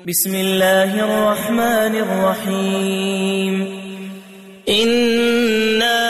بسم الله الرحمن الرحيم إنا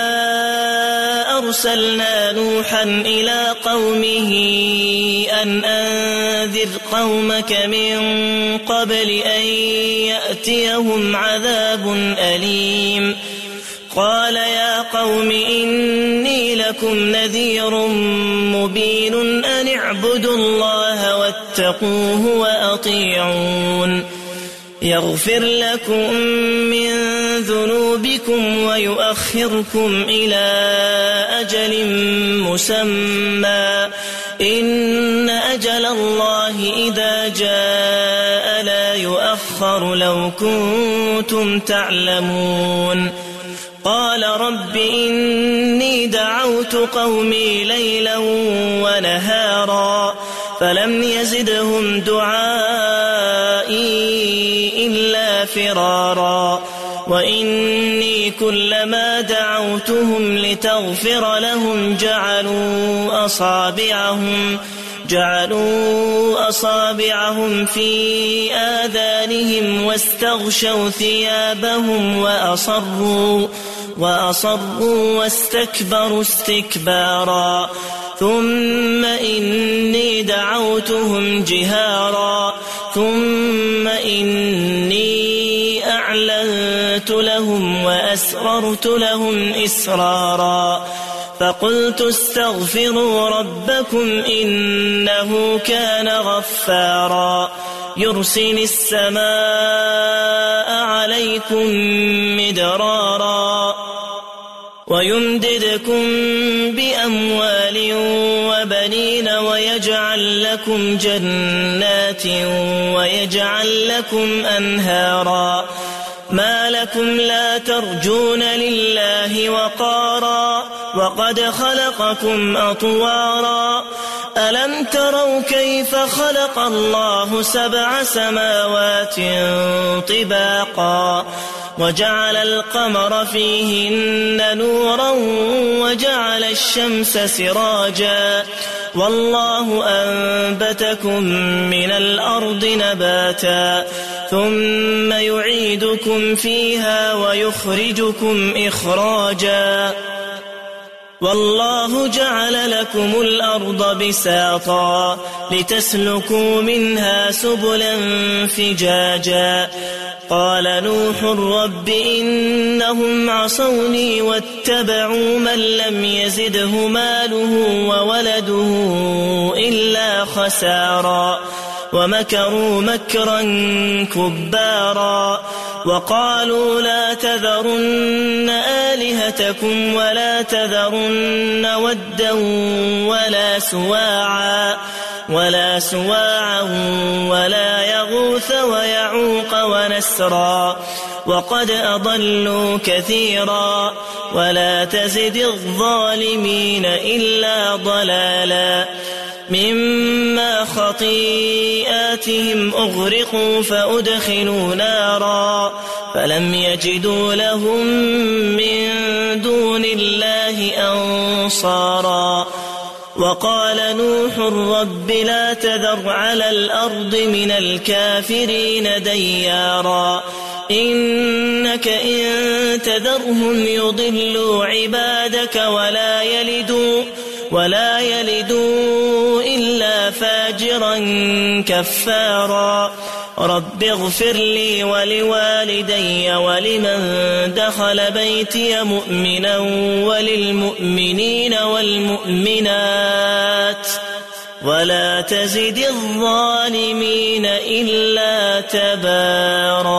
أرسلنا نوحا إلى قومه أن أنذر قومك من قبل أن يأتيهم عذاب أليم قال يا قوم إني لكم نذير مبين أن اعبدوا الله واتقوه وأطيعون يغفر لكم من ذنوبكم ويؤخركم إلى أجل مسمى إن أجل الله إذا جاء لا يؤخر لو كنتم تعلمون قال رب إني دعوت قومي ليلا ونهارا فلم يزدهم دعائي إلا فرارا وإني كلما دعوتهم لتغفر لهم جعلوا أصابعهم في آذانهم واستغشوا ثيابهم وأصروا واستكبروا استكبارا ثم إني دعوتهم جهارا ثم إني أعلنت لهم وأسررت لهم إسرارا فقلت استغفروا ربكم إنه كان غفارا يرسل السماء عليكم مدرارا ويمددكم بأموال وبنين ويجعل لكم جنات ويجعل لكم أنهارا ما لكم لا ترجون لله وقارا وقد خلقكم أطوارا ألم تروا كيف خلق الله 7 سماوات طباقا وجعل القمر فيهن نورا وجعل الشمس سراجا والله أنبتكم من الأرض نباتا ثم يعيدكم فيها ويخرجكم إخراجا والله جعل لكم الأرض بساطا لتسلكوا منها سبلا فجاجا قال نوح رب إنهم عصوني واتبعوا من لم يزده ماله وولده إلا خسارا ومكروا مكرا كبارا وقالوا لا تذرن آلهتكم ولا تذرن ودا ولا سواعا ولا يغوث ويعوق ونسرا وقد أضلوا كثيرا ولا تزد الظالمين إلا ضلالا مما خطيئاتهم أغرقوا فأدخلوا نارا فلم يجدوا لهم من دون الله أنصارا وقال نوح رب لا تذر على الأرض من الكافرين ديارا إنك إن تذرهم يضلوا عبادك ولا يلدوا إلا فاجرا كفارا رب اغفر لي ولوالدي ولمن دخل بيتي مؤمنا وللمؤمنين والمؤمنات ولا تزد الظالمين إلا تبارا.